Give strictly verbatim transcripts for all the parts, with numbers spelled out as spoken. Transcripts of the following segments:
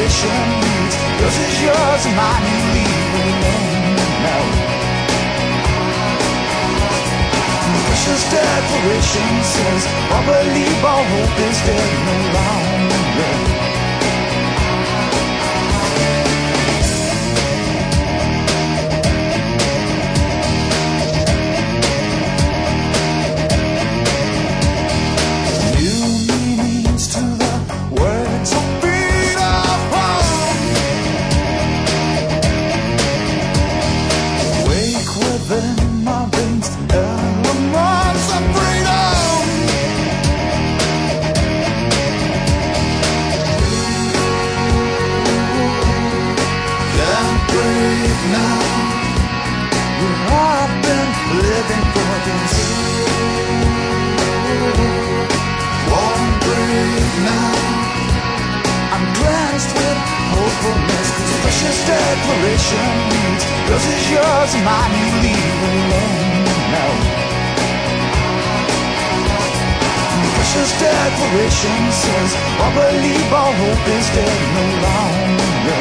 declaration reads, yours is yours and mine you leave alone now. Precious declaration says, all believe, all hope is dead no longer. Declaration reads, yours is yours and mine you leave alone now. Precious declaration says, all believe, all hope is dead no longer.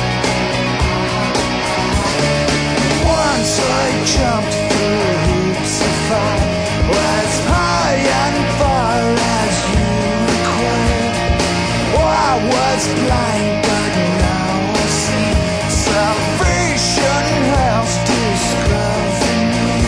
Once I jumped through hoops of fire, as high and far as you required. Oh, I was blind, but now salvation has discovered me.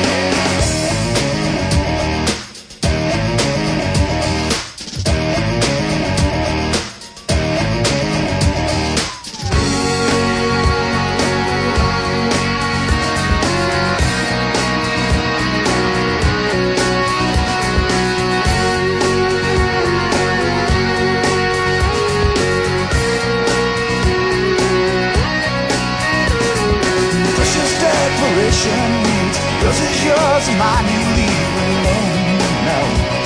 Reads, yours is yours and mine you leave alone now.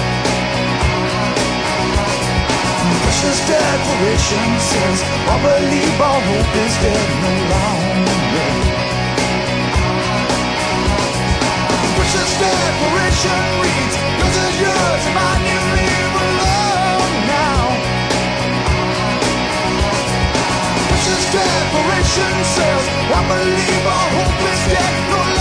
Precious declaration says, all believe, all hope is dead no longer. Precious declaration reads, yours is yours and mine you leave alone now. Precious declaration says, I believe, all hope is dead no longer.